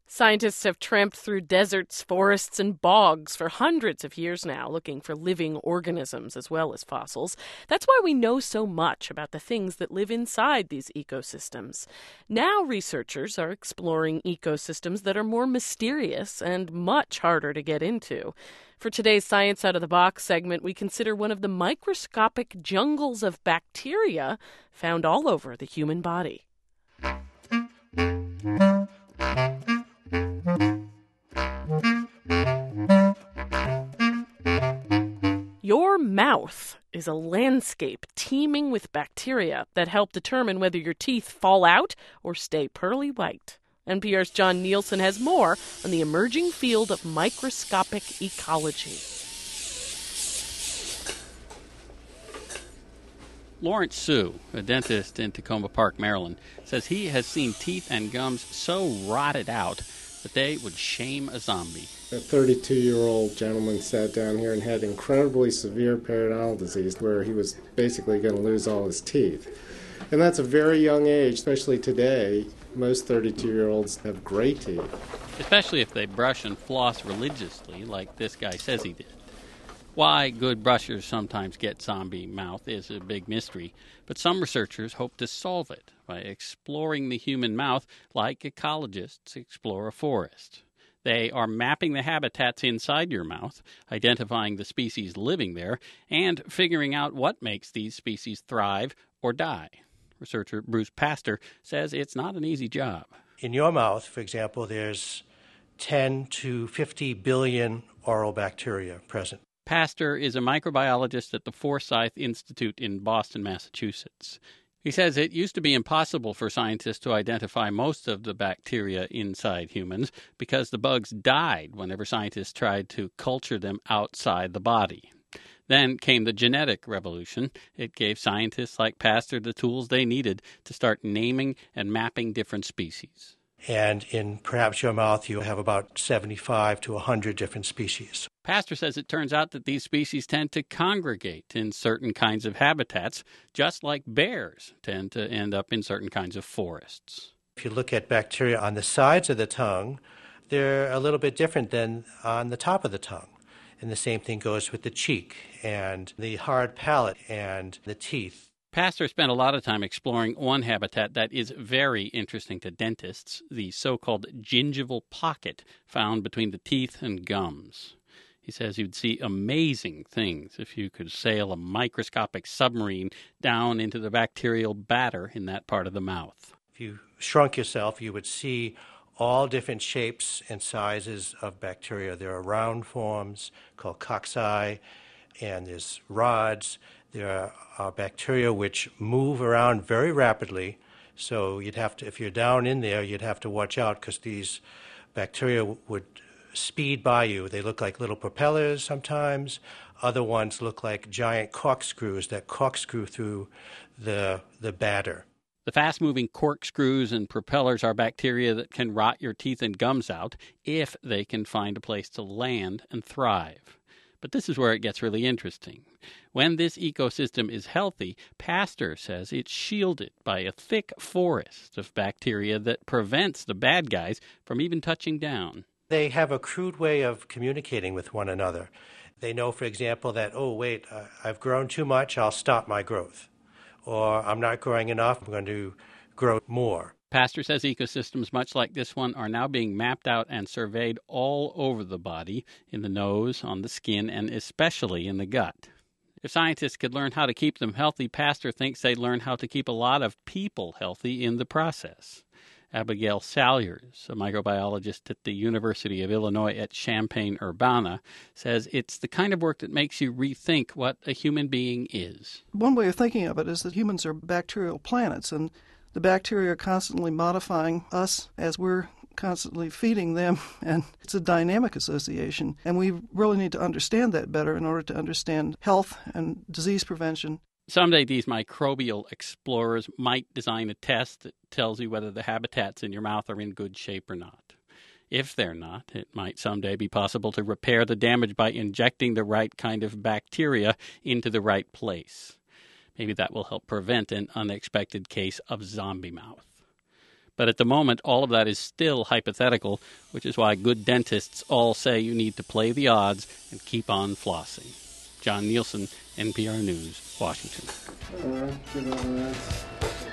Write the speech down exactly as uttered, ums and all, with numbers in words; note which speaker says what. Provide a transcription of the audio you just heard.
Speaker 1: Scientists have tramped through deserts, forests, and bogs for hundreds of years now, looking for living organisms as well as fossils. That's why we know so much about the things that live inside these ecosystems. Now researchers are exploring ecosystems that are more mysterious and much harder to get into. For today's Science Out of the Box segment, we consider one of the microscopic jungles of bacteria found all over the human body. Your mouth is a landscape teeming with bacteria that help determine whether your teeth fall out or stay pearly white. N P R's John Nielsen has more on the emerging field of microscopic ecology.
Speaker 2: Lawrence Sue, a dentist in Tacoma Park, Maryland, says he has seen teeth and gums so rotted out that they would shame a zombie.
Speaker 3: A thirty-two-year-old gentleman sat down here and had incredibly severe periodontal disease where he was basically going to lose all his teeth. And that's a very young age, especially today. Most thirty-two-year-olds have great teeth.
Speaker 2: Especially if they brush and floss religiously, like this guy says he did. Why good brushers sometimes get zombie mouth is a big mystery, but some researchers hope to solve it by exploring the human mouth like ecologists explore a forest. They are mapping the habitats inside your mouth, identifying the species living there, and figuring out what makes these species thrive or die. Researcher Bruce Pastor says it's not an easy job.
Speaker 4: In your mouth, for example, there's ten to fifty billion oral bacteria present.
Speaker 2: Pastor is a microbiologist at the Forsyth Institute in Boston, Massachusetts. He says it used to be impossible for scientists to identify most of the bacteria inside humans because the bugs died whenever scientists tried to culture them outside the body. Then came the genetic revolution. It gave scientists like Pastor the tools they needed to start naming and mapping different species.
Speaker 4: And in perhaps your mouth, you have about seventy-five to one hundred different species.
Speaker 2: Pastor says it turns out that these species tend to congregate in certain kinds of habitats, just like bears tend to end up in certain kinds of forests.
Speaker 4: If you look at bacteria on the sides of the tongue, they're a little bit different than on the top of the tongue. And the same thing goes with the cheek and the hard palate and the teeth.
Speaker 2: Pastor spent a lot of time exploring one habitat that is very interesting to dentists, the so-called gingival pocket found between the teeth and gums. He says you'd see amazing things if you could sail a microscopic submarine down into the bacterial batter in that part of the mouth.
Speaker 4: If you shrunk yourself, you would see all different shapes and sizes of bacteria. There are round forms called cocci, and there's rods. There are bacteria which move around very rapidly, so you'd have to, if you're down in there, you'd have to watch out because these bacteria would speed by you. They look like little propellers sometimes. Other ones look like giant corkscrews that corkscrew through the the batter.
Speaker 2: The fast-moving corkscrews and propellers are bacteria that can rot your teeth and gums out if they can find a place to land and thrive. But this is where it gets really interesting. When this ecosystem is healthy, Pastor says it's shielded by a thick forest of bacteria that prevents the bad guys from even touching down.
Speaker 4: They have a crude way of communicating with one another. They know, for example, that, oh, wait, uh, I've grown too much, I'll stop my growth. Or I'm not growing enough, I'm going to grow more.
Speaker 2: Pastor says ecosystems much like this one are now being mapped out and surveyed all over the body, in the nose, on the skin, and especially in the gut. If scientists could learn how to keep them healthy, Pastor thinks they'd learn how to keep a lot of people healthy in the process. Abigail Salyers, a microbiologist at the University of Illinois at Champaign-Urbana, says it's the kind of work that makes you rethink what a human being is.
Speaker 5: One way of thinking of it is that humans are bacterial planets, and the bacteria are constantly modifying us as we're constantly feeding them, and it's a dynamic association. And we really need to understand that better in order to understand health and disease prevention.
Speaker 2: Someday these microbial explorers might design a test that tells you whether the habitats in your mouth are in good shape or not. If they're not, it might someday be possible to repair the damage by injecting the right kind of bacteria into the right place. Maybe that will help prevent an unexpected case of zombie mouth. But at the moment, all of that is still hypothetical, which is why good dentists all say you need to play the odds and keep on flossing. John Nielsen, N P R News, Washington.
Speaker 3: All right, get on that.